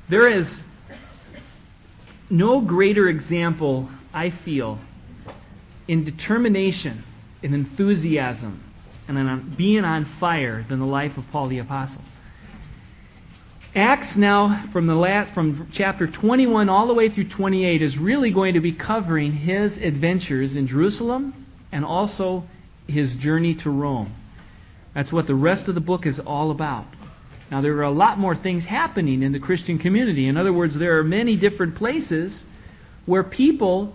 There is no greater example, I feel, in determination, in enthusiasm, and in being on fire than the life of Paul the Apostle. Acts now, from chapter 21 all the way through 28, is really going to be covering his adventures in Jerusalem and also his journey to Rome. That's what the rest of the book is all about. Now, there are a lot more things happening in the Christian community. In other words, there are many different places where people,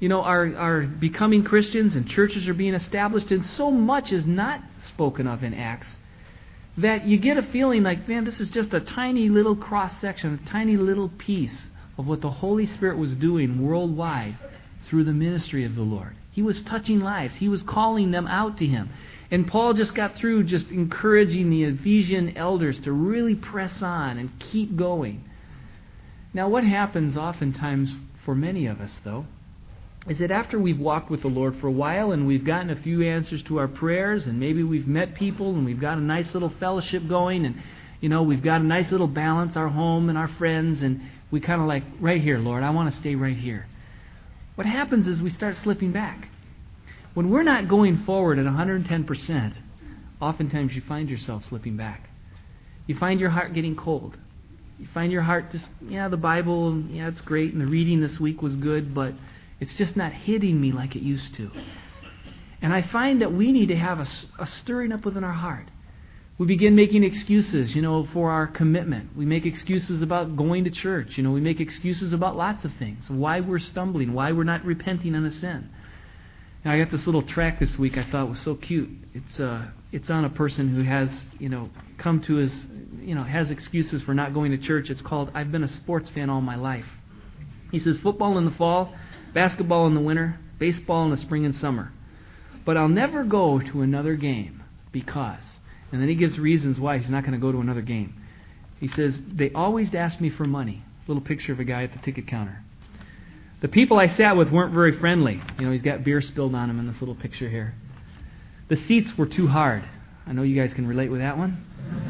are becoming Christians and churches are being established, and so much is not spoken of in Acts that you get a feeling like, man, this is just a tiny little cross-section, a tiny little piece of what the Holy Spirit was doing worldwide through the ministry of the Lord. He was touching lives. He was calling them out to Him. And Paul just got through just encouraging the Ephesian elders to really press on and keep going. Now, what happens oftentimes for many of us, though, is that after we've walked with the Lord for a while and we've gotten a few answers to our prayers, and maybe we've met people and we've got a nice little fellowship going, and we've got a nice little balance, our home and our friends, and we kind of like, right here, Lord, I want to stay right here. What happens is we start slipping back. When we're not going forward at 110%, oftentimes you find yourself slipping back. You find your heart getting cold. You find your heart just, the Bible, it's great, and the reading this week was good, but it's just not hitting me like it used to. And I find that we need to have a stirring up within our heart. We begin making excuses, for our commitment. We make excuses about going to church. We make excuses about lots of things. Why we're stumbling, why we're not repenting on a sin. Now, I got this little tract this week I thought was so cute. It's on a person who has, come to his, has excuses for not going to church. It's called, I've been a sports fan all my life. He says, football in the fall, basketball in the winter, baseball in the spring and summer. But I'll never go to another game because, and then he gives reasons why he's not going to go to another game. He says, they always ask me for money. Little picture of a guy at the ticket counter. The people I sat with weren't very friendly. He's got beer spilled on him in this little picture here. The seats were too hard. I know you guys can relate with that one.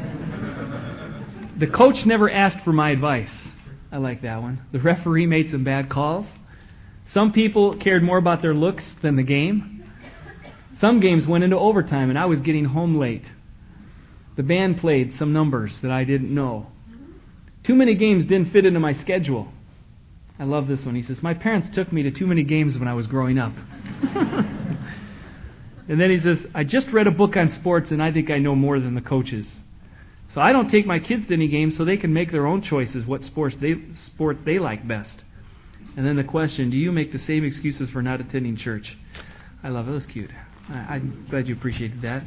The coach never asked for my advice. I like that one. The referee made some bad calls. Some people cared more about their looks than the game. Some games went into overtime and I was getting home late. The band played some numbers that I didn't know. Too many games didn't fit into my schedule. I love this one. He says, my parents took me to too many games when I was growing up. And then he says, I just read a book on sports and I think I know more than the coaches. So I don't take my kids to any games so they can make their own choices what sport they like best. And then the question, do you make the same excuses for not attending church? I love it. That was cute. I'm glad you appreciated that.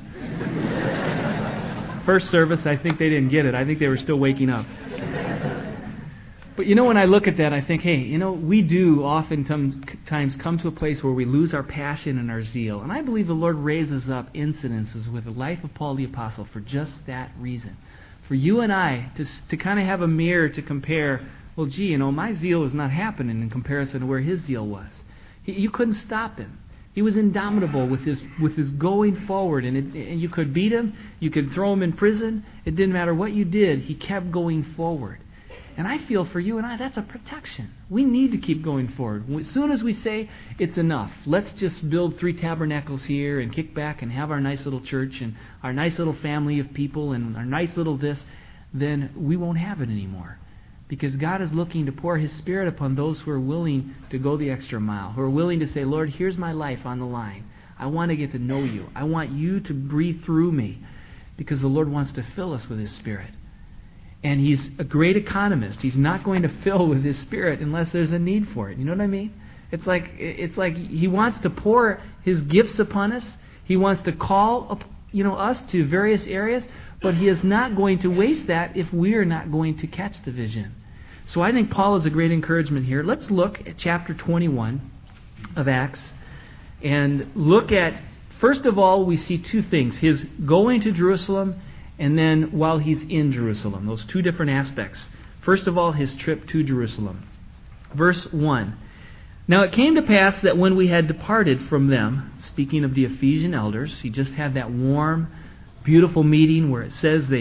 First service, I think they didn't get it. I think they were still waking up. But when I look at that, I think, hey, we do oftentimes come to a place where we lose our passion and our zeal. And I believe the Lord raises up incidences with the life of Paul the Apostle for just that reason. For you and I to kind of have a mirror to compare, well, gee, my zeal is not happening in comparison to where his zeal was. You couldn't stop him. He was indomitable with his going forward. And you could beat him. You could throw him in prison. It didn't matter what you did. He kept going forward. And I feel for you and I, that's a protection. We need to keep going forward. As soon as we say, it's enough, let's just build 3 tabernacles here and kick back and have our nice little church and our nice little family of people and our nice little this, then we won't have it anymore. Because God is looking to pour His Spirit upon those who are willing to go the extra mile, who are willing to say, Lord, here's my life on the line. I want to get to know you. I want you to breathe through me, because the Lord wants to fill us with His Spirit. And He's a great economist. He's not going to fill with His Spirit unless there's a need for it. You know what I mean? It's like He wants to pour His gifts upon us. He wants to call us to various areas, but He is not going to waste that if we are not going to catch the vision. So I think Paul is a great encouragement here. Let's look at chapter 21 of Acts and look at, first of all, we see 2 things. His going to Jerusalem, and then while he's in Jerusalem. Those 2 different aspects. First of all, his trip to Jerusalem. Verse 1. Now it came to pass that when we had departed from them, speaking of the Ephesian elders, he just had that warm, beautiful meeting where it says they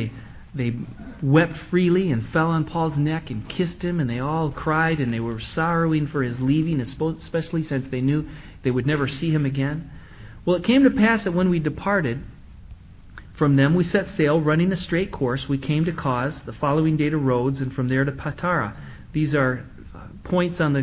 They wept freely and fell on Paul's neck and kissed him, and they all cried, and they were sorrowing for his leaving, especially since they knew they would never see him again. Well, it came to pass that when we departed from them, we set sail, running a straight course. We came to Cos, the following day to Rhodes, and from there to Patara. These are points on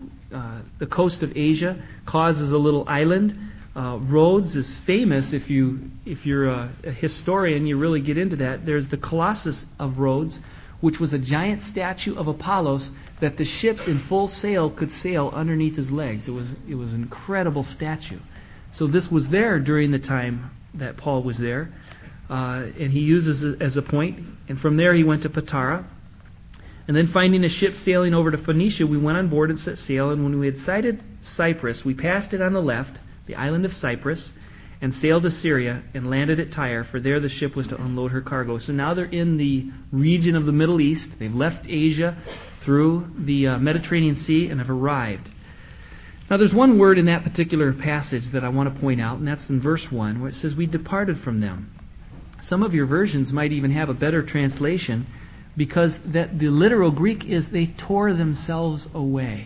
the coast of Asia. Cos is a little island. Rhodes is famous. If you're a historian, you really get into that. There's the Colossus of Rhodes, which was a giant statue of Apollos that the ships in full sail could sail underneath his legs. It was an incredible statue. So this was there during the time that Paul was there, and he uses it as a point. And from there he went to Patara. And then finding a ship sailing over to Phoenicia, we went on board and set sail. And when we had sighted Cyprus, we passed it on the left, the island of Cyprus, and sailed to Syria and landed at Tyre, for there the ship was to unload her cargo. So now they're in the region of the Middle East. They've left Asia through the Mediterranean Sea and have arrived. Now there's one word in that particular passage that I want to point out, and that's in verse 1, where it says, we departed from them. Some of your versions might even have a better translation, because that the literal Greek is they tore themselves away.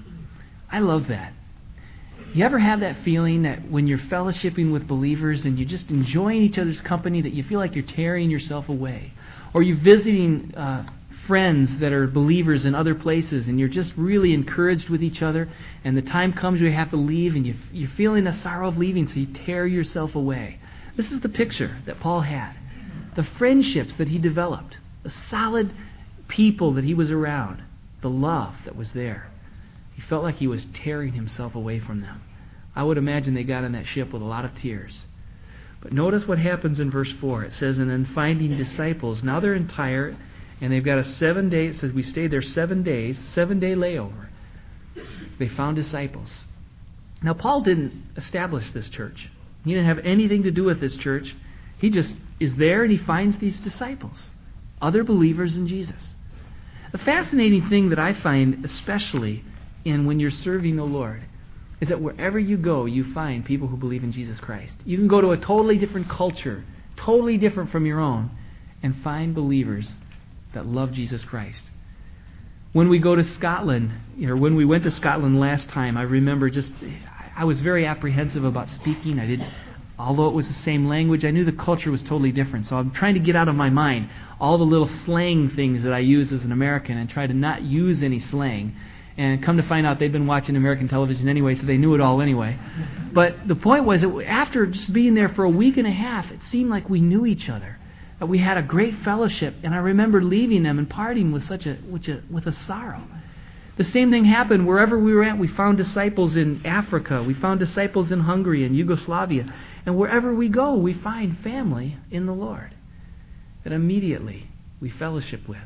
I love that. You ever have that feeling that when you're fellowshipping with believers and you're just enjoying each other's company, that you feel like you're tearing yourself away? Or you're visiting friends that are believers in other places and you're just really encouraged with each other, and the time comes where you have to leave and you're feeling the sorrow of leaving, so you tear yourself away. This is the picture that Paul had. The friendships that he developed, the solid people that he was around, the love that was there. He felt like he was tearing himself away from them. I would imagine they got on that ship with a lot of tears. But notice what happens in verse 4. It says, and then finding disciples. Now they're in Tyre, and they've got a 7-day, it says we stayed there 7 days, 7-day layover. They found disciples. Now Paul didn't establish this church. He didn't have anything to do with this church. He just is there and he finds these disciples, other believers in Jesus. The fascinating thing that I find, especially in when you're serving the Lord, is that wherever you go, you find people who believe in Jesus Christ. You can go to a totally different culture, totally different from your own, and find believers that love Jesus Christ. When we go to Scotland, or when we went to Scotland last time, I remember I was very apprehensive about speaking. Although it was the same language, I knew the culture was totally different. So I'm trying to get out of my mind all the little slang things that I use as an American and try to not use any slang. And come to find out they'd been watching American television anyway, so they knew it all anyway. But the point was that after just being there for a week and a half, it seemed like we knew each other. That we had a great fellowship. And I remember leaving them and parting with with a sorrow. The same thing happened wherever we were at. We found disciples in Africa. We found disciples in Hungary and Yugoslavia. And wherever we go, we find family in the Lord that immediately we fellowship with.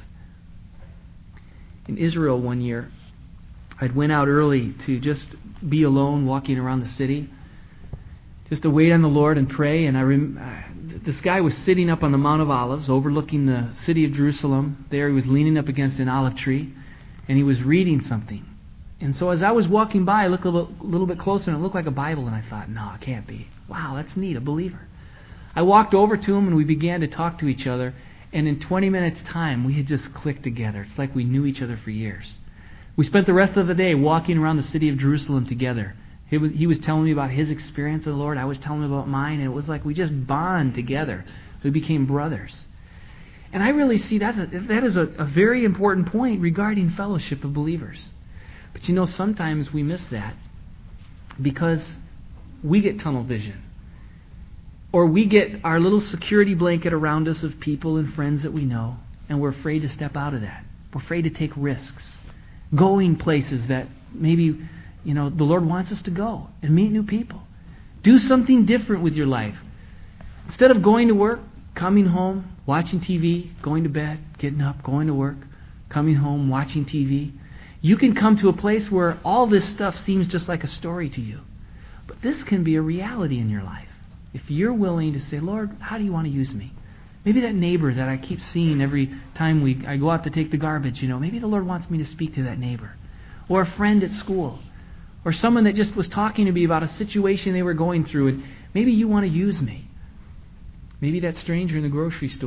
In Israel one year, I'd went out early to just be alone, walking around the city, just to wait on the Lord and pray. And this guy was sitting up on the Mount of Olives, overlooking the city of Jerusalem. There he was leaning up against an olive tree, and he was reading something. And so as I was walking by, I looked a little bit closer, and it looked like a Bible, and I thought, no, it can't be. Wow, that's neat, a believer. I walked over to him, and we began to talk to each other, and in 20 minutes' time, we had just clicked together. It's like we knew each other for years. We spent the rest of the day walking around the city of Jerusalem together. He was telling me about his experience of the Lord. I was telling him about mine, and it was like we just bond together. We became brothers. And I really see that is a very important point regarding fellowship of believers. But you know, sometimes we miss that because we get tunnel vision. Or we get our little security blanket around us of people and friends that we know, and we're afraid to step out of that. We're afraid to take risks. Going places that maybe, the Lord wants us to go and meet new people. Do something different with your life. Instead of going to work, coming home, watching TV, going to bed, getting up, going to work, coming home, watching TV, you can come to a place where all this stuff seems just like a story to you. But this can be a reality in your life. If you're willing to say, Lord, how do you want to use me? Maybe that neighbor that I keep seeing every time I go out to take the garbage, maybe the Lord wants me to speak to that neighbor. Or a friend at school. Or someone that just was talking to me about a situation they were going through, and maybe you want to use me. Maybe that stranger in the grocery store.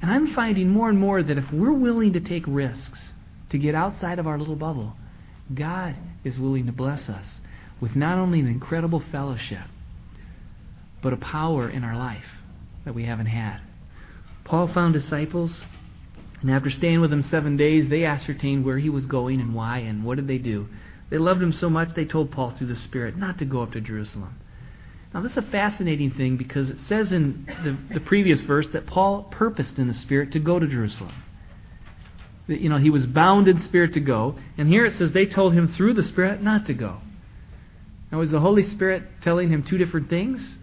And I'm finding more and more that if we're willing to take risks to get outside of our little bubble, God is willing to bless us with not only an incredible fellowship, but a power in our life that we haven't had. Paul found disciples, and after staying with them 7 days, they ascertained where he was going and why, and what did they do? They loved him so much, they told Paul through the Spirit not to go up to Jerusalem. Now, this is a fascinating thing because it says in the previous verse that Paul purposed in the Spirit to go to Jerusalem. That, he was bound in spirit to go. And here it says they told him through the Spirit not to go. Now, is the Holy Spirit telling him two different things?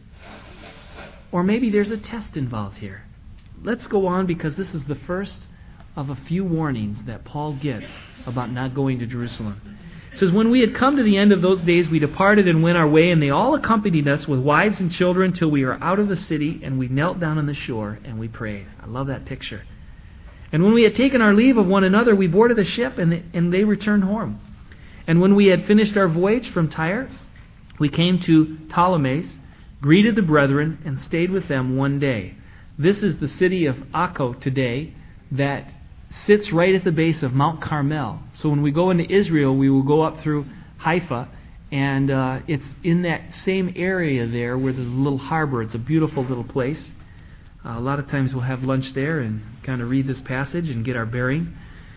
Or maybe there's a test involved here. Let's go on because this is the first of a few warnings that Paul gets about not going to Jerusalem. It says, when we had come to the end of those days, we departed and went our way, and they all accompanied us with wives and children till we were out of the city, and we knelt down on the shore, and we prayed. I love that picture. And when we had taken our leave of one another, we boarded a ship, and they returned home. And when we had finished our voyage from Tyre, we came to Ptolemais, greeted the brethren, and stayed with them one day. This is the city of Akko today that sits right at the base of Mount Carmel. So when we go into Israel, we will go up through Haifa, and it's in that same area there where there's a little harbor. It's a beautiful little place. A lot of times we'll have lunch there and kind of read this passage and get our bearing.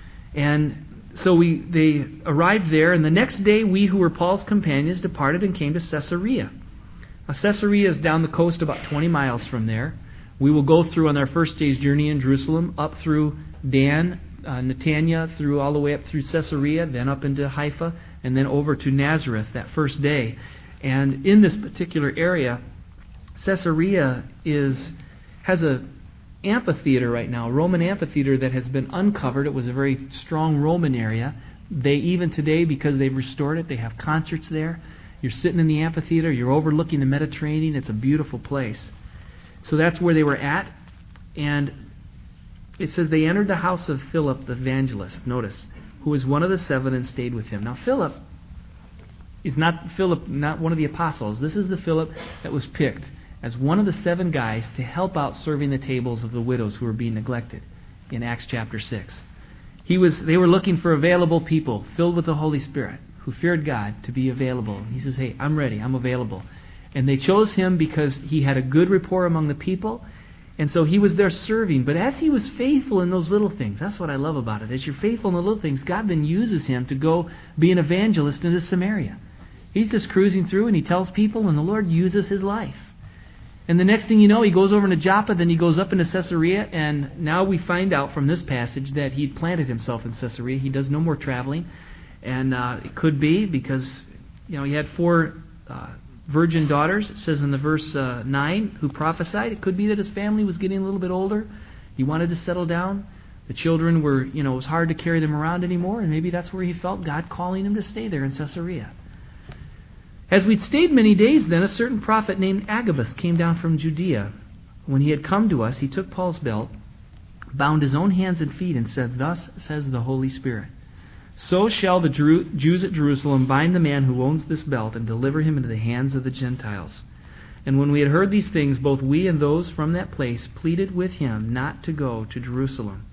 And so they arrived there, and the next day we who were Paul's companions departed and came to Caesarea. Now, Caesarea is down the coast about 20 miles from there. We will go through on our first day's journey in Jerusalem, up through Dan, Netanya, through all the way up through Caesarea, then up into Haifa, and then over to Nazareth that first day. And in this particular area, Caesarea has a amphitheater right now, a Roman amphitheater that has been uncovered. It was a very strong Roman area. They even today, because they've restored it, they have concerts there. You're sitting in the amphitheater, you're overlooking the Mediterranean. It's a beautiful place. So that's where they were at. And it says they entered the house of Philip the evangelist, notice, who was one of the seven and stayed with him. Now Philip is not one of the apostles. This is the Philip that was picked as one of the 7 guys to help out serving the tables of the widows who were being neglected in Acts chapter 6. They were looking for available people filled with the Holy Spirit who feared God to be available. He says, hey, I'm ready, I'm available. And they chose him because he had a good rapport among the people. And so he was there serving. But as he was faithful in those little things, that's what I love about it. As you're faithful in the little things, God then uses him to go be an evangelist into Samaria. He's just cruising through and he tells people, and the Lord uses his life. And the next thing you know, he goes over to Joppa, then he goes up into Caesarea, and now we find out from this passage that he'd planted himself in Caesarea. He does no more traveling. And it could be because he had 4 virgin daughters, it says in the verse 9, who prophesied. It could be that his family was getting a little bit older. He wanted to settle down. The children were, it was hard to carry them around anymore, and maybe that's where he felt God calling him to stay there in Caesarea. As we'd stayed many days then, a certain prophet named Agabus came down from Judea. When he had come to us, he took Paul's belt, bound his own hands and feet, and said, "Thus says the Holy Spirit, so shall the Jews at Jerusalem bind the man who owns this belt and deliver him into the hands of the Gentiles." And when we had heard these things, both we and those from that place pleaded with him not to go to Jerusalem.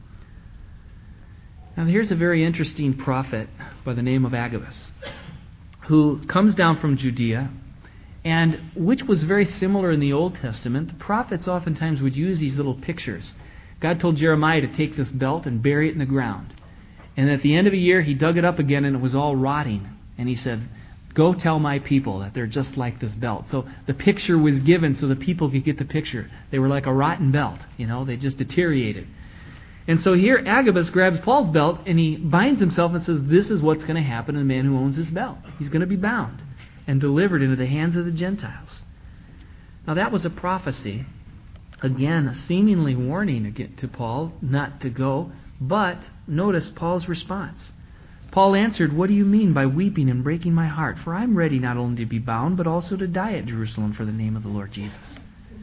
Now here's a very interesting prophet by the name of Agabus, who comes down from Judea, and which was very similar in the Old Testament. The prophets oftentimes would use these little pictures. God told Jeremiah to take this belt and bury it in the ground. And at the end of a year, he dug it up again, and it was all rotting. And he said, "Go tell my people that they're just like this belt." So the picture was given so the people could get the picture. They were like a rotten belt. They just deteriorated. And so here Agabus grabs Paul's belt and he binds himself and says, this is what's going to happen to the man who owns this belt. He's going to be bound and delivered into the hands of the Gentiles. Now that was a prophecy. Again, a seemingly warning to Paul not to go. But notice Paul's response. Paul answered, "What do you mean by weeping and breaking my heart? For I am ready not only to be bound, but also to die at Jerusalem for the name of the Lord Jesus."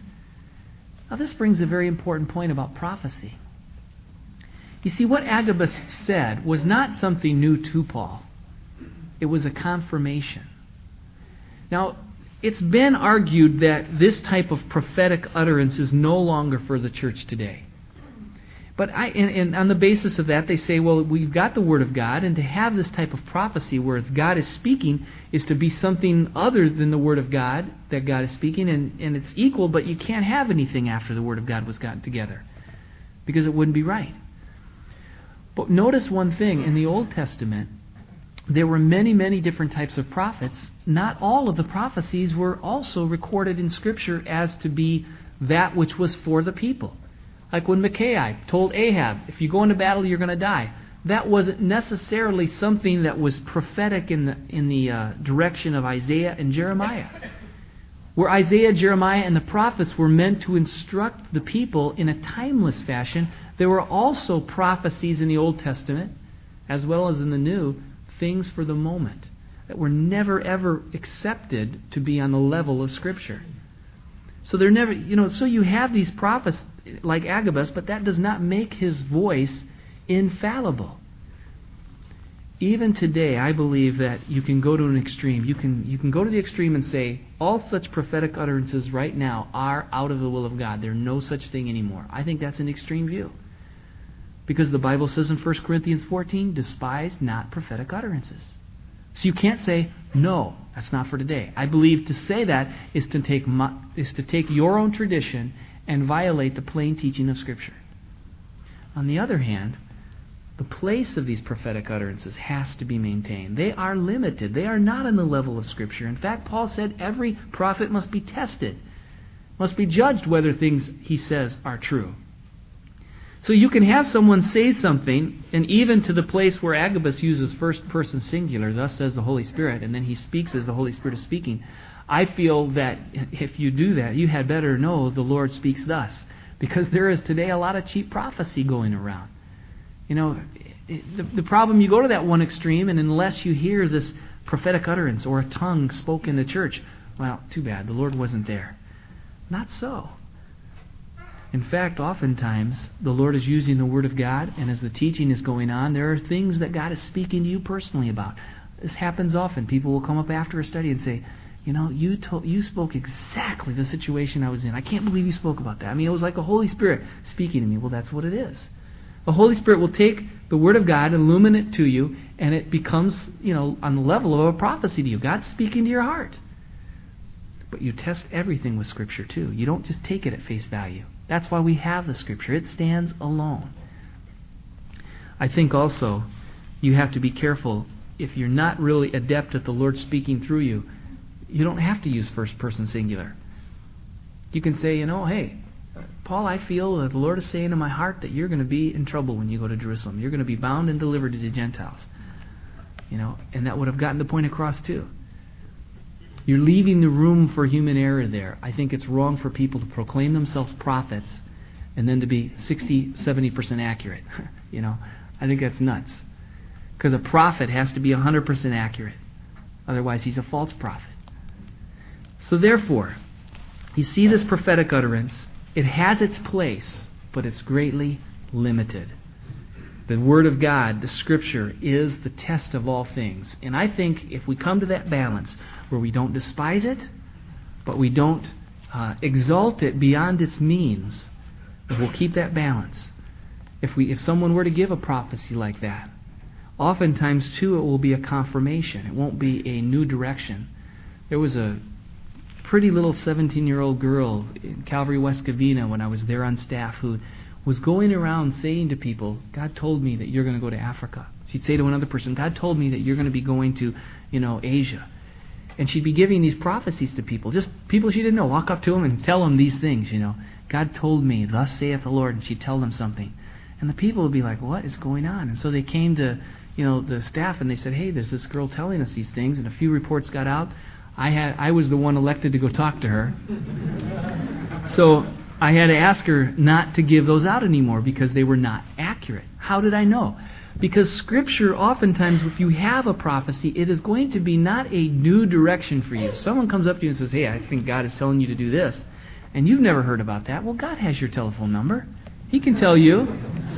Now this brings a very important point about prophecy. You see, what Agabus said was not something new to Paul. It was a confirmation. Now, it's been argued that this type of prophetic utterance is no longer for the church today. But and on the basis of that, they say, well, we've got the Word of God, and to have this type of prophecy where God is speaking is to be something other than the Word of God that God is speaking, and it's equal, but you can't have anything after the Word of God was gotten together because it wouldn't be right. But notice one thing, in the Old Testament, there were many, many different types of prophets. Not all of the prophecies were also recorded in Scripture as to be that which was for the people. Like when Micaiah told Ahab, if you go into battle, you're going to die. That wasn't necessarily something that was prophetic in the direction of Isaiah and Jeremiah. Where Isaiah, Jeremiah, and the prophets were meant to instruct the people in a timeless fashion, there were also prophecies in the Old Testament, as well as in the New, things for the moment that were never ever accepted to be on the level of Scripture. So they're never, so you have these prophets like Agabus, but that does not make his voice infallible. Even today, I believe that you can go to an extreme. You can go to the extreme and say, all such prophetic utterances right now are out of the will of God. There's no such thing anymore. I think that's an extreme view. Because the Bible says in 1 Corinthians 14, despise not prophetic utterances. So you can't say, no, that's not for today. I believe to say that is to take your own tradition and violate the plain teaching of Scripture. On the other hand, the place of these prophetic utterances has to be maintained. They are limited. They are not on the level of Scripture. In fact, Paul said every prophet must be tested, must be judged whether things he says are true. So you can have someone say something, and even to the place where Agabus uses first person singular, thus says the Holy Spirit, and then he speaks as the Holy Spirit is speaking. I feel that if you do that, you had better know the Lord speaks thus. Because there is today a lot of cheap prophecy going around. The problem, you go to that one extreme, and unless you hear this prophetic utterance or a tongue spoken in the church, well, too bad, the Lord wasn't there. Not so. In fact, oftentimes, the Lord is using the Word of God, and as the teaching is going on, there are things that God is speaking to you personally about. This happens often. People will come up after a study and say, you spoke exactly the situation I was in. I can't believe you spoke about that. It was like the Holy Spirit speaking to me. Well, that's what it is. The Holy Spirit will take the Word of God, illuminate it to you, and it becomes, on the level of a prophecy to you. God's speaking to your heart. But you test everything with Scripture too. You don't just take it at face value. That's why we have the Scripture. It stands alone. I think also you have to be careful. If you're not really adept at the Lord speaking through you, you don't have to use first person singular. You can say, hey, Paul, I feel that the Lord is saying in my heart that you're going to be in trouble when you go to Jerusalem. You're going to be bound and delivered to the Gentiles. And that would have gotten the point across too. You're leaving the room for human error there. I think it's wrong for people to proclaim themselves prophets and then to be 60, 70% accurate. I think that's nuts. Because a prophet has to be 100% accurate. Otherwise, he's a false prophet. So therefore, you see this prophetic utterance. It has its place, but it's greatly limited. The Word of God, the Scripture, is the test of all things. And I think if we come to that balance where we don't despise it, but we don't exalt it beyond its means, if we'll keep that balance. If someone were to give a prophecy like that, oftentimes too it will be a confirmation. It won't be a new direction. There was a pretty little 17-year-old girl in Calvary, West Covina, when I was there on staff, who was going around saying to people, God told me that you're going to go to Africa. She'd say to another person, God told me that you're going to be going to, Asia. And she'd be giving these prophecies to people, just people she didn't know. Walk up to them and tell them these things, God told me, thus saith the Lord, and she'd tell them something. And the people would be like, what is going on? And so they came to, the staff, and they said, hey, there's this girl telling us these things, and a few reports got out. I was the one elected to go talk to her. So I had to ask her not to give those out anymore because they were not accurate. How did I know? Because Scripture, oftentimes, if you have a prophecy, it is going to be not a new direction for you. Someone comes up to you and says, hey, I think God is telling you to do this. And you've never heard about that. Well, God has your telephone number. He can tell you.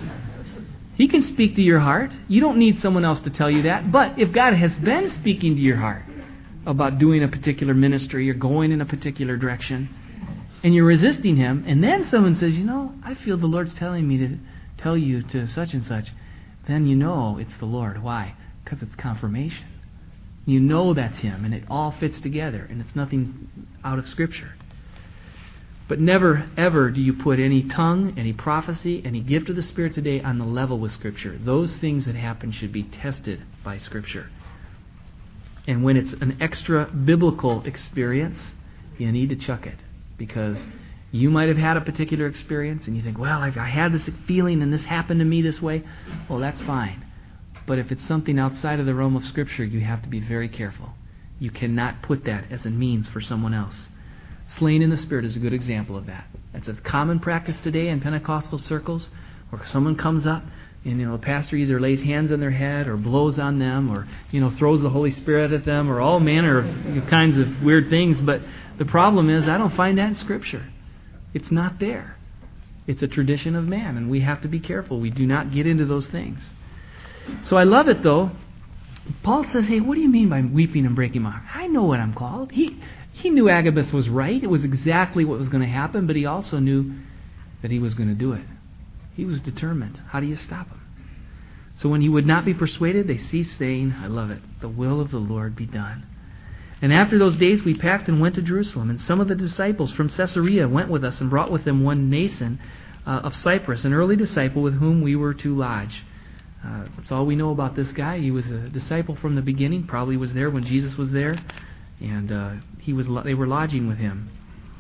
He can speak to your heart. You don't need someone else to tell you that. But if God has been speaking to your heart about doing a particular ministry or going in a particular direction, and you're resisting Him, and then someone says, I feel the Lord's telling me tell you to such and such, then you know it's the Lord. Why? Because it's confirmation. You know that's Him, and it all fits together, and it's nothing out of Scripture. But never, ever do you put any tongue, any prophecy, any gift of the Spirit today on the level with Scripture. Those things that happen should be tested by Scripture. And when it's an extra biblical experience, you need to chuck it. Because you might have had a particular experience, and you think, well, I had this feeling, and this happened to me this way. Well, that's fine. But if it's something outside of the realm of Scripture, you have to be very careful. You cannot put that as a means for someone else. Slain in the Spirit is a good example of that. That's a common practice today in Pentecostal circles, where someone comes up and the pastor either lays hands on their head or blows on them or throws the Holy Spirit at them or all manner of kinds of weird things. But the problem is I don't find that in Scripture. It's not there. It's a tradition of man, and we have to be careful. We do not get into those things. So I love it, though. Paul says, hey, what do you mean by weeping and breaking my heart? I know what I'm called. He knew Agabus was right. It was exactly what was going to happen, but he also knew that he was going to do it. He was determined. How do you stop him? So when he would not be persuaded, they ceased saying, I love it, the will of the Lord be done. And after those days we packed and went to Jerusalem, and some of the disciples from Caesarea went with us and brought with them one Nason of Cyprus, an early disciple with whom we were to lodge. That's all we know about this guy. He was a disciple from the beginning, probably was there when Jesus was there, and they were lodging with him.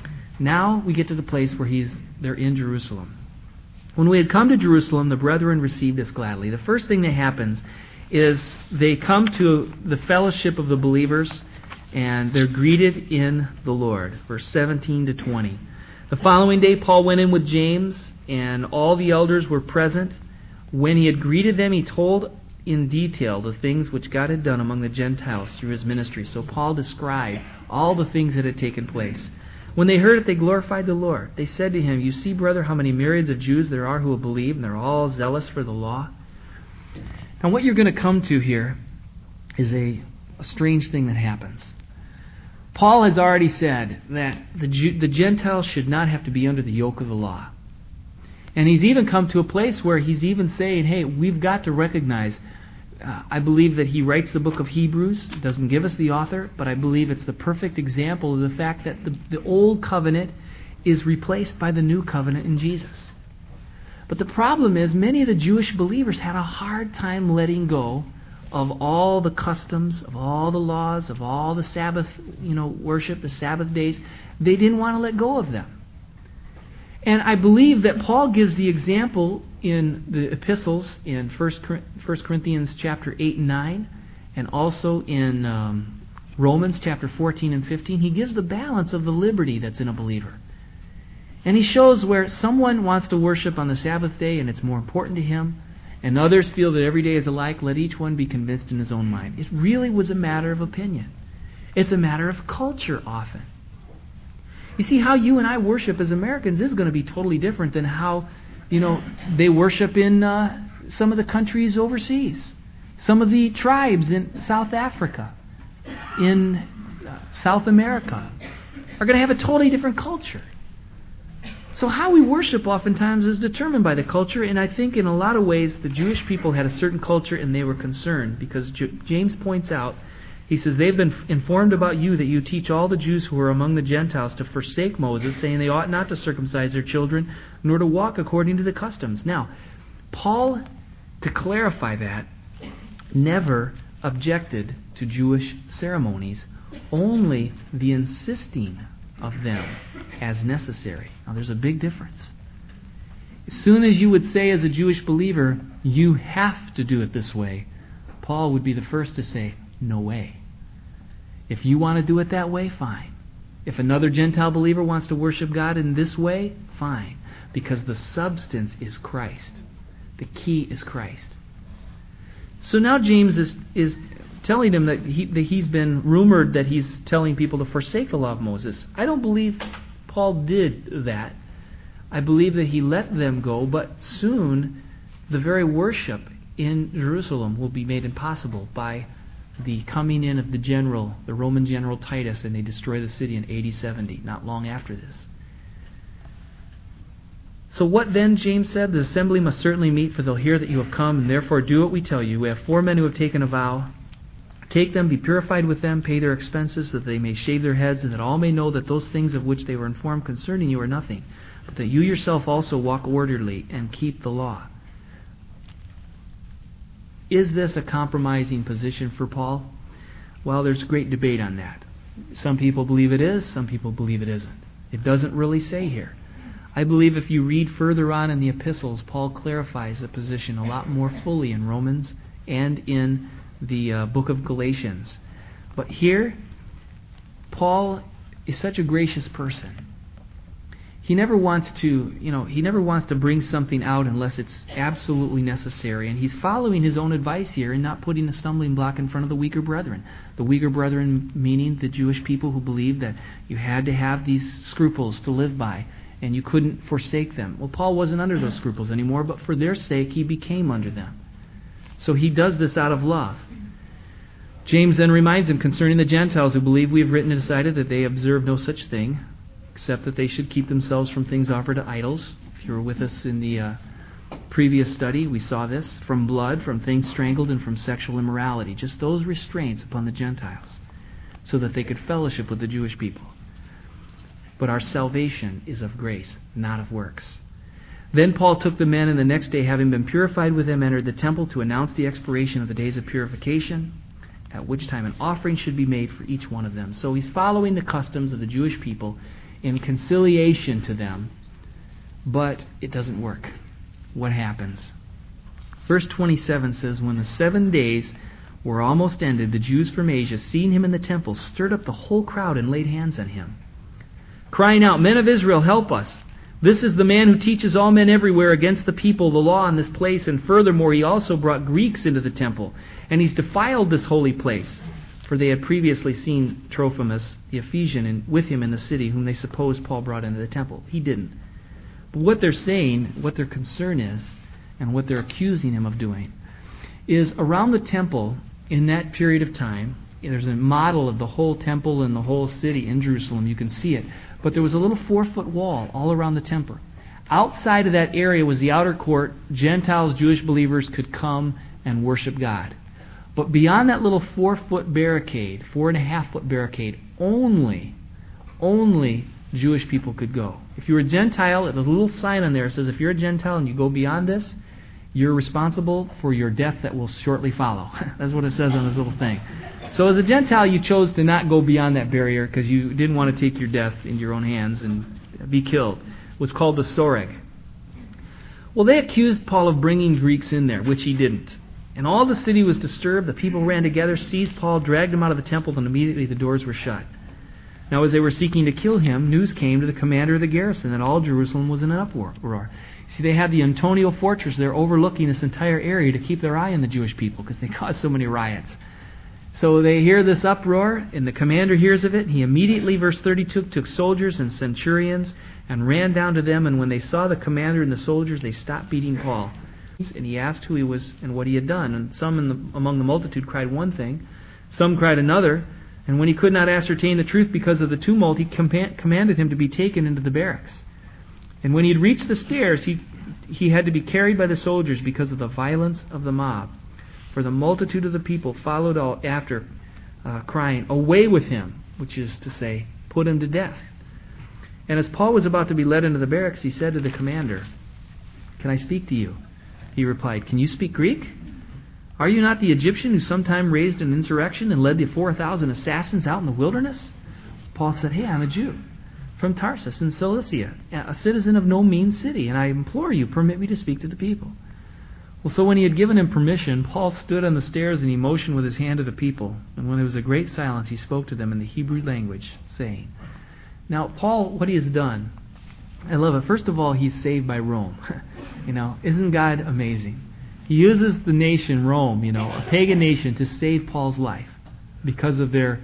Now we get to the place where they're in Jerusalem. When we had come to Jerusalem, the brethren received us gladly. The first thing that happens is they come to the fellowship of the believers, and they're greeted in the Lord. Verse 17 to 20. The following day Paul went in with James, and all the elders were present. When he had greeted them, he told in detail the things which God had done among the Gentiles through his ministry. So Paul described all the things that had taken place. When they heard it, they glorified the Lord. They said to him, you see, brother, how many myriads of Jews there are who have believed, and they're all zealous for the law. Now what you're going to come to here is a strange thing that happens. Paul has already said that the Gentiles should not have to be under the yoke of the law. And he's even come to a place where he's even saying, hey, we've got to recognize, I believe that he writes the book of Hebrews, doesn't give us the author, but I believe it's the perfect example of the fact that the old covenant is replaced by the new covenant in Jesus. But the problem is many of the Jewish believers had a hard time letting go of all the customs, of all the laws, of all the Sabbath, worship, the Sabbath days. They didn't want to let go of them. And I believe that Paul gives the example in the epistles in 1 Corinthians chapter 8 and 9, and also in Romans chapter 14 and 15. He gives the balance of the liberty that's in a believer. And he shows where someone wants to worship on the Sabbath day and it's more important to him, and others feel that every day is alike. Let each one be convinced in his own mind. It really was a matter of opinion. It's a matter of culture often. You see, how you and I worship as Americans is going to be totally different than how, they worship in some of the countries overseas. Some of the tribes in South Africa, in South America, are going to have a totally different culture. So how we worship oftentimes is determined by the culture, and I think in a lot of ways the Jewish people had a certain culture and they were concerned because James points out, he says, they've been informed about you that you teach all the Jews who are among the Gentiles to forsake Moses, saying they ought not to circumcise their children, nor to walk according to the customs. Now, Paul, to clarify that, never objected to Jewish ceremonies, only the insisting of them as necessary. Now, there's a big difference. As soon as you would say as a Jewish believer, you have to do it this way, Paul would be the first to say, no way. If you want to do it that way, fine. If another Gentile believer wants to worship God in this way, fine. Because the substance is Christ. The key is Christ. So now James is telling him that he's been rumored that he's telling people to forsake the law of Moses. I don't believe Paul did that. I believe that he let them go, but soon the very worship in Jerusalem will be made impossible by the coming in of the Roman general Titus, and they destroy the city in AD 70, not long after this. So what then, James said? The assembly must certainly meet, for they'll hear that you have come, and therefore do what we tell you. We have 4 men who have taken a vow. Take them, be purified with them, pay their expenses, so that they may shave their heads, and that all may know that those things of which they were informed concerning you are nothing, but that you yourself also walk orderly and keep the law. Is this a compromising position for Paul? Well, there's great debate on that. Some people believe it is, some people believe it isn't. It doesn't really say here. I believe if you read further on in the epistles, Paul clarifies the position a lot more fully in Romans and in the book of Galatians. But here, Paul is such a gracious person. He never wants to bring something out unless it's absolutely necessary. And he's following his own advice here and not putting a stumbling block in front of the weaker brethren. The weaker brethren meaning the Jewish people who believed that you had to have these scruples to live by, and you couldn't forsake them. Well, Paul wasn't under those scruples anymore, but for their sake he became under them. So he does this out of love. James then reminds him concerning the Gentiles who believe we have written and decided that they observe no such thing, except that they should keep themselves from things offered to idols. If you were with us in the previous study, we saw this. From blood, from things strangled, and from sexual immorality. Just those restraints upon the Gentiles, so that they could fellowship with the Jewish people. But our salvation is of grace, not of works. Then Paul took the men, and the next day, having been purified with them, entered the temple to announce the expiration of the days of purification, at which time an offering should be made for each one of them. So he's following the customs of the Jewish people in conciliation to them, but it doesn't work. What happens? Verse 27 says, when the 7 days were almost ended, the Jews from Asia, seeing him in the temple, stirred up the whole crowd and laid hands on him, crying out, Men of Israel, help us! This is the man who teaches all men everywhere against the people the law in this place, and furthermore he also brought Greeks into the temple, and he's defiled this holy place. For they had previously seen Trophimus, the Ephesian, with him in the city, whom they supposed Paul brought into the temple. He didn't. But what they're saying, what their concern is, and what they're accusing him of doing, is around the temple in that period of time, there's a model of the whole temple and the whole city in Jerusalem. You can see it. But there was a little 4-foot wall all around the temple. Outside of that area was the outer court. Gentiles, Jewish believers could come and worship God. But beyond that little 4-foot barricade, 4.5-foot barricade, only Jewish people could go. If you were a Gentile, there's a little sign on there that says if you're a Gentile and you go beyond this, you're responsible for your death that will shortly follow. That's what it says on this little thing. So as a Gentile, you chose to not go beyond that barrier because you didn't want to take your death into your own hands and be killed. It was called the soreg. Well, they accused Paul of bringing Greeks in there, which he didn't. And all the city was disturbed. The people ran together, seized Paul, dragged him out of the temple, and immediately the doors were shut. Now as they were seeking to kill him, news came to the commander of the garrison that all Jerusalem was in an uproar. See, they had the Antonia fortress there overlooking this entire area to keep their eye on the Jewish people because they caused so many riots. So they hear this uproar, and the commander hears of it. He immediately, verse 32, took soldiers and centurions and ran down to them. And when they saw the commander and the soldiers, they stopped beating Paul. And he asked who he was and what he had done. And some among the multitude cried one thing, some cried another. And when he could not ascertain the truth because of the tumult, he commanded him to be taken into the barracks. And when he had reached the stairs, he had to be carried by the soldiers because of the violence of the mob. For the multitude of the people followed after, crying, Away with him, which is to say, put him to death. And as Paul was about to be led into the barracks, he said to the commander, Can I speak to you? He replied, Can you speak Greek? Are you not the Egyptian who sometime raised an insurrection and led the 4,000 assassins out in the wilderness? Paul said, Hey, I'm a Jew from Tarsus in Cilicia, a citizen of no mean city, and I implore you, permit me to speak to the people. Well, so when he had given him permission, Paul stood on the stairs and he motioned with his hand to the people. And when there was a great silence, he spoke to them in the Hebrew language, saying, Now, Paul, what he has done, I love it. First of all, he's saved by Rome. Isn't God amazing? He uses the nation Rome, a pagan nation, to save Paul's life because of their,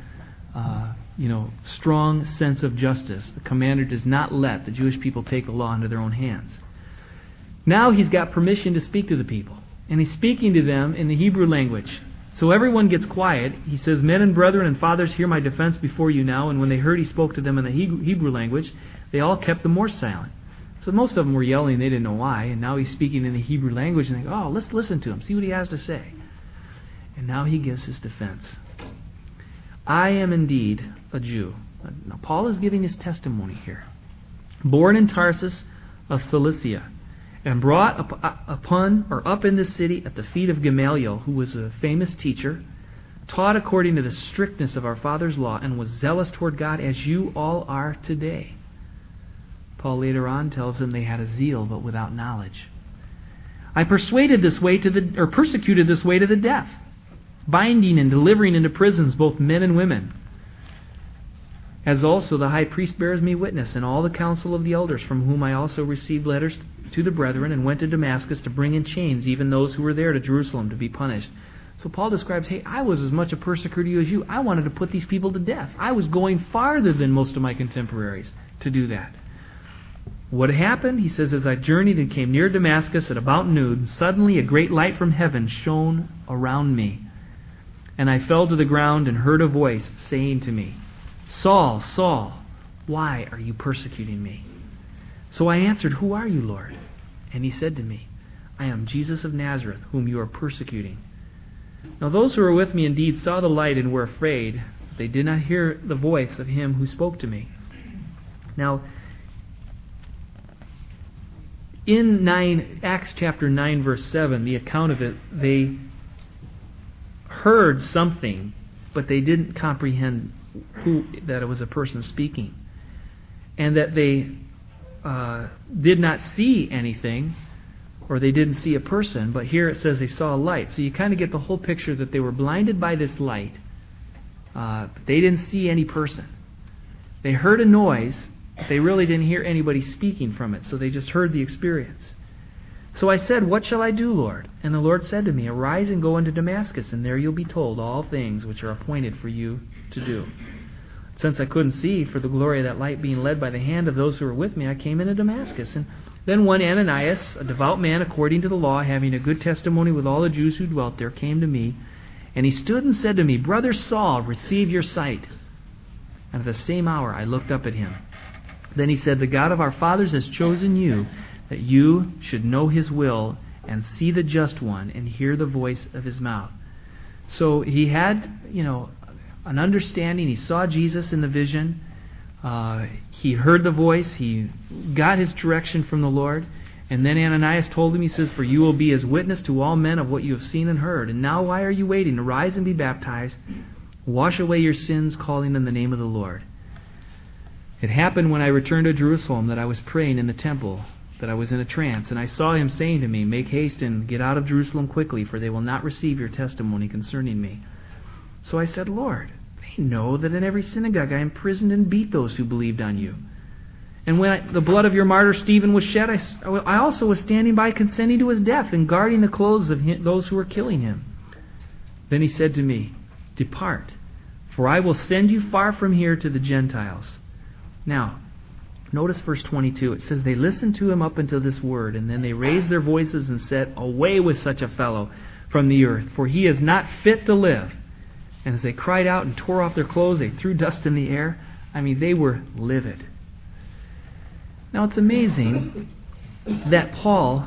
strong sense of justice. The commander does not let the Jewish people take the law into their own hands. Now he's got permission to speak to the people. And he's speaking to them in the Hebrew language. So everyone gets quiet. He says, Men and brethren and fathers, hear my defense before you now. And when they heard he spoke to them in the Hebrew language, they all kept the more silent. So most of them were yelling, they didn't know why, and now he's speaking in the Hebrew language, and they go, oh, let's listen to him, see what he has to say. And now he gives his defense. I am indeed a Jew. Now Paul is giving his testimony here. Born in Tarsus of Cilicia, and brought up in this city at the feet of Gamaliel, who was a famous teacher, taught according to the strictness of our father's law, and was zealous toward God as you all are today. Paul later on tells them they had a zeal but without knowledge. I persuaded this way persecuted this way to the death, binding and delivering into prisons both men and women. As also the high priest bears me witness, and all the council of the elders, from whom I also received letters to the brethren, and went to Damascus to bring in chains even those who were there to Jerusalem to be punished. So Paul describes, hey, I was as much a persecutor as you. I wanted to put these people to death. I was going farther than most of my contemporaries to do that. What happened? He says, as I journeyed and came near Damascus at about noon, suddenly a great light from heaven shone around me. And I fell to the ground and heard a voice saying to me, Saul, Saul, why are you persecuting me? So I answered, who are you, Lord? And he said to me, I am Jesus of Nazareth, whom you are persecuting. Now those who were with me indeed saw the light and were afraid, but they did not hear the voice of him who spoke to me. Now, in Acts chapter 9, verse 7, the account of it, they heard something, but they didn't comprehend that it was a person speaking. And that they did not see anything, or they didn't see a person, but here it says they saw a light. So you kind of get the whole picture that they were blinded by this light. They didn't see any person. They heard a noise, but they really didn't hear anybody speaking from it, so they just heard the experience. So I said, what shall I do, Lord? And the Lord said to me, arise and go into Damascus, and there you'll be told all things which are appointed for you to do. Since I couldn't see for the glory of that light being led by the hand of those who were with me, I came into Damascus. And then one Ananias, a devout man according to the law, having a good testimony with all the Jews who dwelt there, came to me. And he stood and said to me, Brother Saul, receive your sight. And at the same hour I looked up at him. Then he said, the God of our fathers has chosen you, that you should know his will and see the just one and hear the voice of his mouth. So he had, an understanding. He saw Jesus in the vision. He heard the voice. He got his direction from the Lord. And then Ananias told him, he says, for you will be as witness to all men of what you have seen and heard. And now why are you waiting? Arise and be baptized. Wash away your sins, calling on the name of the Lord. It happened when I returned to Jerusalem that I was praying in the temple, that I was in a trance, and I saw him saying to me, make haste and get out of Jerusalem quickly, for they will not receive your testimony concerning me. So I said, Lord, they know that in every synagogue I imprisoned and beat those who believed on you. And when the blood of your martyr Stephen was shed, I also was standing by consenting to his death and guarding the clothes of those who were killing him. Then he said to me, depart, for I will send you far from here to the Gentiles. Now, notice verse 22. It says, they listened to him up until this word, and then they raised their voices and said, away with such a fellow from the earth, for he is not fit to live. And as they cried out and tore off their clothes, they threw dust in the air. They were livid. Now, it's amazing that Paul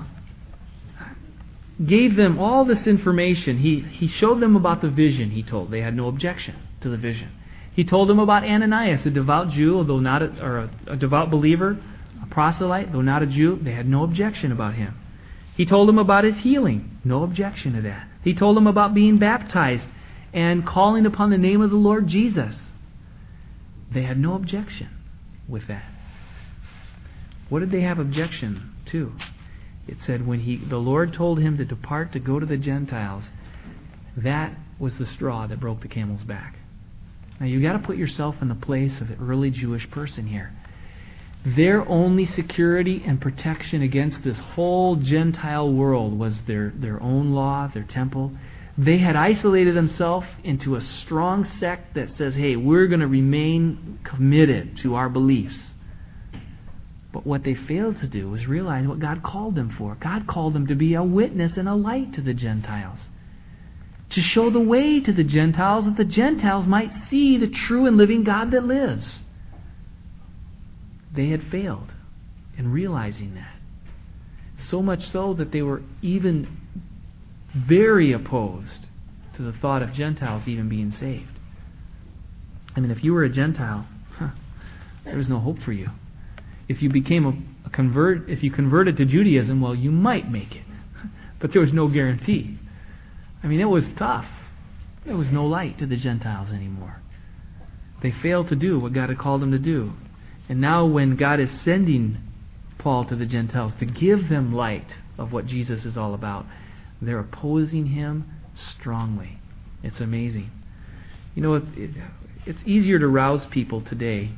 gave them all this information. He showed them about the vision, he told. They had no objection to the vision. He told them about Ananias, a devout Jew, although not a devout believer, a proselyte, though not a Jew. They had no objection about him. He told them about his healing. No objection to that. He told them about being baptized and calling upon the name of the Lord Jesus. They had no objection with that. What did they have objection to? It said when the Lord told him to depart to go to the Gentiles, that was the straw that broke the camel's back. Now you've got to put yourself in the place of an early Jewish person here. Their only security and protection against this whole Gentile world was their own law, their temple. They had isolated themselves into a strong sect that says, hey, we're going to remain committed to our beliefs. But what they failed to do was realize what God called them for. God called them to be a witness and a light to the Gentiles. To show the way to the Gentiles, that the Gentiles might see the true and living God that lives. They had failed and realizing that. So much so that they were even very opposed to the thought of Gentiles even being saved. I mean, if you were a Gentile, there was no hope for you. If you became if you converted to Judaism, well, you might make it. But there was no guarantee. I mean, it was tough. There was no light to the Gentiles anymore. They failed to do what God had called them to do. And now when God is sending Paul to the Gentiles to give them light of what Jesus is all about, they're opposing him strongly. It's amazing. You know, it's easier to rouse people today,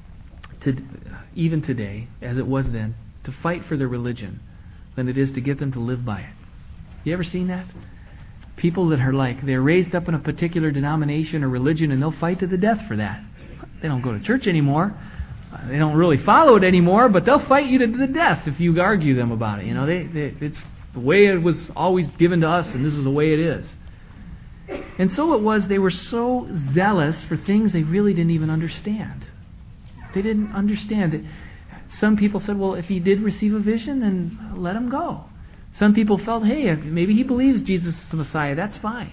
even today, as it was then, to fight for their religion than it is to get them to live by it. You ever seen that? People that are like, they're raised up in a particular denomination or religion and they'll fight to the death for that. They don't go to church anymore. They don't really follow it anymore, but they'll fight you to the death if you argue them about it. You know, it's the way it was always given to us, and this is the way it is. And so it was, they were so zealous for things they really didn't even understand. They didn't understand it. Some people said, well, if he did receive a vision, then let him go. Some people felt, hey, maybe he believes Jesus is the Messiah, that's fine.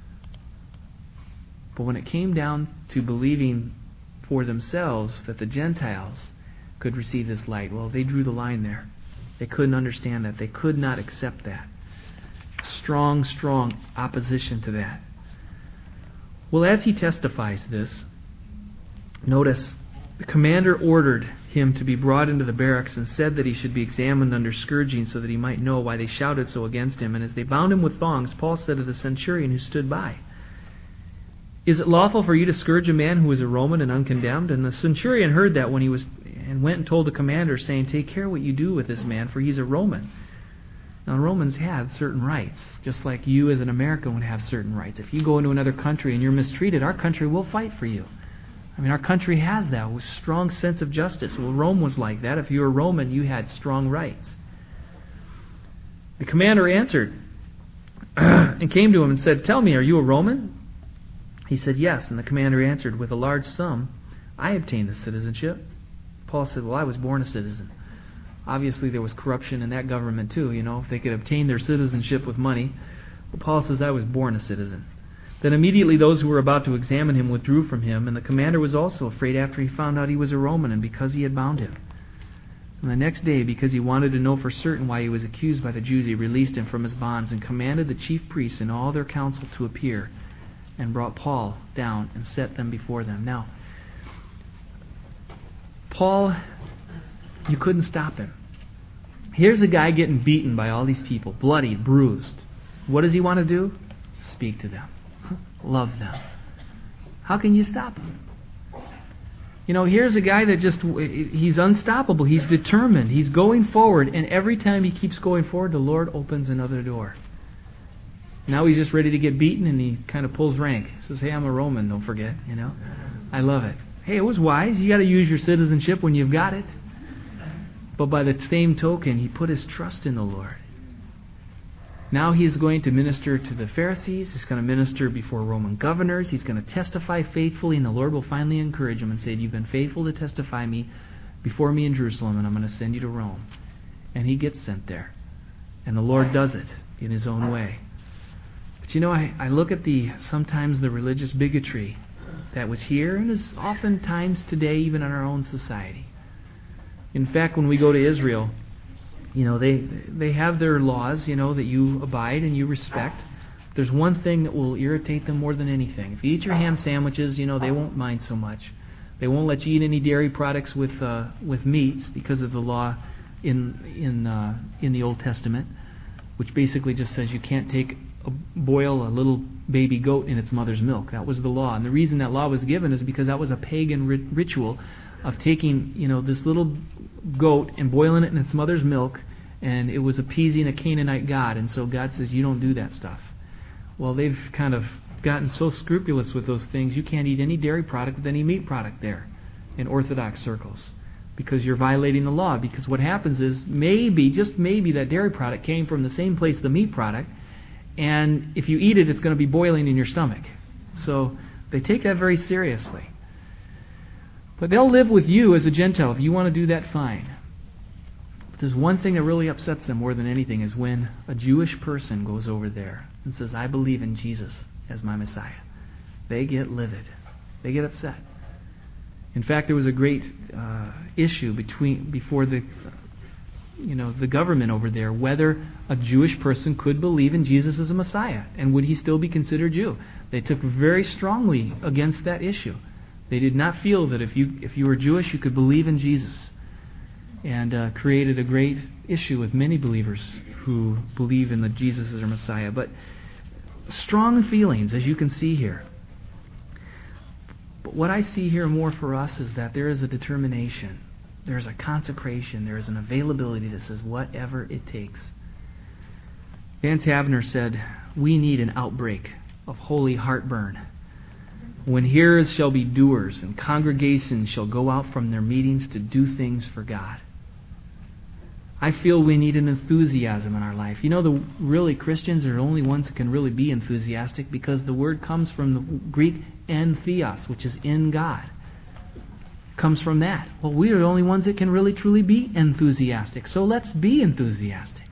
But when it came down to believing for themselves that the Gentiles could receive this light, well, they drew the line there. They couldn't understand that. They could not accept that. Strong, strong opposition to that. Well, as he testifies this, notice the commander ordered him to be brought into the barracks and said that he should be examined under scourging so that he might know why they shouted so against him. And as they bound him with thongs, Paul said to the centurion who stood by, "Is it lawful for you to scourge a man who is a Roman and uncondemned?" And the centurion heard that and went and told the commander, saying, "Take care what you do with this man, for he's a Roman." Now, Romans had certain rights, just like you as an American would have certain rights. If you go into another country and you're mistreated, our country will fight for you. I mean, our country has that, with strong sense of justice. Well, Rome was like that. If you were Roman, you had strong rights. The commander answered and came to him and said, "Tell me, are you a Roman?" He said, "Yes." And the commander answered, "With a large sum, I obtained the citizenship." Paul said, "Well, I was born a citizen." Obviously, there was corruption in that government too, if they could obtain their citizenship with money. But Paul says, "I was born a citizen." Then immediately those who were about to examine him withdrew from him, and the commander was also afraid after he found out he was a Roman and because he had bound him. And the next day, because he wanted to know for certain why he was accused by the Jews, he released him from his bonds and commanded the chief priests and all their council to appear, and brought Paul down and set them before them. Now, Paul, you couldn't stop him. Here's a guy getting beaten by all these people, bloodied, bruised. What does he want to do? Speak to them. Love them. How can you stop him? Here's a guy that he's unstoppable. He's determined. He's going forward. And every time he keeps going forward, the Lord opens another door. Now he's just ready to get beaten, and he kind of pulls rank. He says, "Hey, I'm a Roman, don't forget." I love it. Hey, it was wise. You got to use your citizenship when you've got it. But by the same token, he put his trust in the Lord. Now he's going to minister to the Pharisees. He's going to minister before Roman governors. He's going to testify faithfully, and the Lord will finally encourage him and say, "You've been faithful to testify before me in Jerusalem, and I'm going to send you to Rome." And he gets sent there. And the Lord does it in his own way. But I look at sometimes the religious bigotry that was here and is oftentimes today even in our own society. In fact, when we go to Israel, they have their laws, that you abide and you respect. There's one thing that will irritate them more than anything. If you eat your ham sandwiches, they won't mind so much. They won't let you eat any dairy products with meats because of the law in the Old Testament, which basically just says you can't boil a little baby goat in its mother's milk. That was the law. And the reason that law was given is because that was a pagan ritual of taking, this little goat and boiling it in its mother's milk, and it was appeasing a Canaanite god. And so God says, you don't do that stuff. Well, they've kind of gotten so scrupulous with those things, you can't eat any dairy product with any meat product there in Orthodox circles because you're violating the law. Because what happens is maybe, just maybe, that dairy product came from the same place the meat product, and if you eat it, it's going to be boiling in your stomach. So they take that very seriously. But they'll live with you as a Gentile. If you want to do that, fine. But there's one thing that really upsets them more than anything is when a Jewish person goes over there and says, I believe in Jesus as my Messiah. They get livid. They get upset. In fact, there was a great issue before the government over there whether a Jewish person could believe in Jesus as a Messiah, and would he still be considered Jew. They took very strongly against that issue. They did not feel that if you were Jewish, you could believe in Jesus, and created a great issue with many believers who believe in that Jesus is their Messiah. But strong feelings, as you can see here. But what I see here more for us is that there is a determination, there is a consecration, there is an availability that says whatever it takes. Vance Havner said, we need an outbreak of holy heartburn. When hearers shall be doers, and congregations shall go out from their meetings to do things for God. I feel we need an enthusiasm in our life. The really Christians are the only ones that can really be enthusiastic, because the word comes from the Greek en theos, which is in God. Comes from that. Well, we are the only ones that can really truly be enthusiastic. So let's be enthusiastic.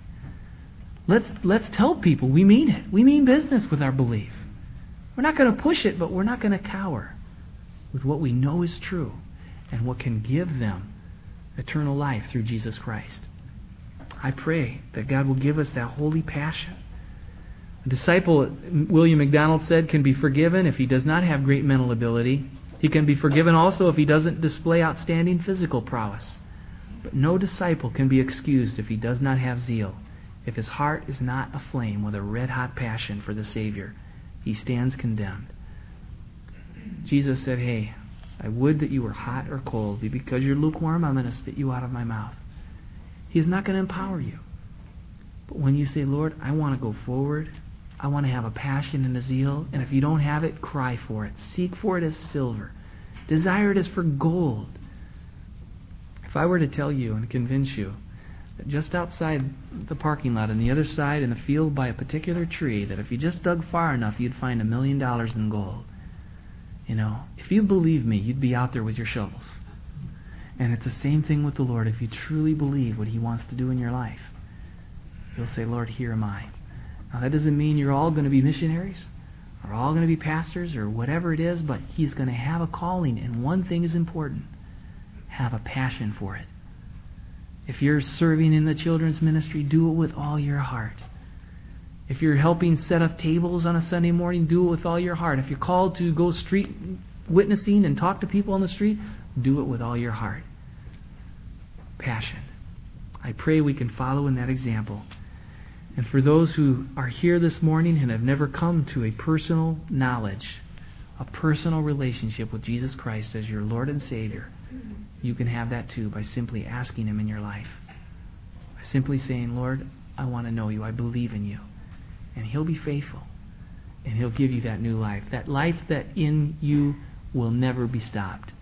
Let's tell people we mean it. We mean business with our belief. We're not going to push it, but we're not going to cower with what we know is true and what can give them eternal life through Jesus Christ. I pray that God will give us that holy passion. A disciple, William MacDonald said, can be forgiven if he does not have great mental ability. He can be forgiven also if he doesn't display outstanding physical prowess. But no disciple can be excused if he does not have zeal. If his heart is not aflame with a red-hot passion for the Savior, he stands condemned. Jesus said, hey, I would that you were hot or cold. Because you're lukewarm, I'm going to spit you out of my mouth. He's not going to empower you. But when you say, Lord, I want to go forward, I want to have a passion and a zeal, and if you don't have it, cry for it. Seek for it as silver. Desire it as for gold. If I were to tell you and convince you that just outside the parking lot on the other side in a field by a particular tree, that if you just dug far enough, you'd find $1 million in gold. If you believe me, you'd be out there with your shovels. And it's the same thing with the Lord. If you truly believe what He wants to do in your life, you'll say, Lord, here am I. Now that doesn't mean you're all going to be missionaries or all going to be pastors or whatever it is, but He's going to have a calling, and one thing is important. Have a passion for it. If you're serving in the children's ministry, do it with all your heart. If you're helping set up tables on a Sunday morning, do it with all your heart. If you're called to go street witnessing and talk to people on the street, do it with all your heart. Passion. I pray we can follow in that example. And for those who are here this morning and have never come to a personal knowledge, a personal relationship with Jesus Christ as your Lord and Savior, you can have that too by simply asking Him in your life. By simply saying, Lord, I want to know You. I believe in You. And He'll be faithful. And He'll give you that new life. That life that in you will never be stopped.